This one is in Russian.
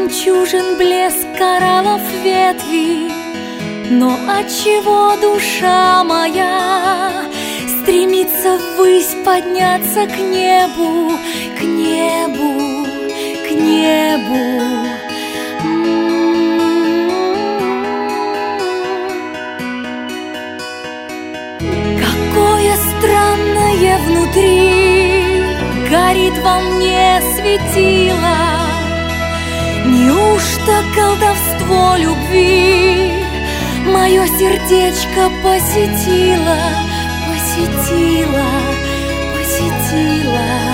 жемчужин блеск кораллов ветви. Но отчего душа моя стремится ввысь подняться к небу, к небу, к небу? Какое странное внутри горит во мне светило. Неужто колдовство любви мое сердечко посетило, посетило, посетило?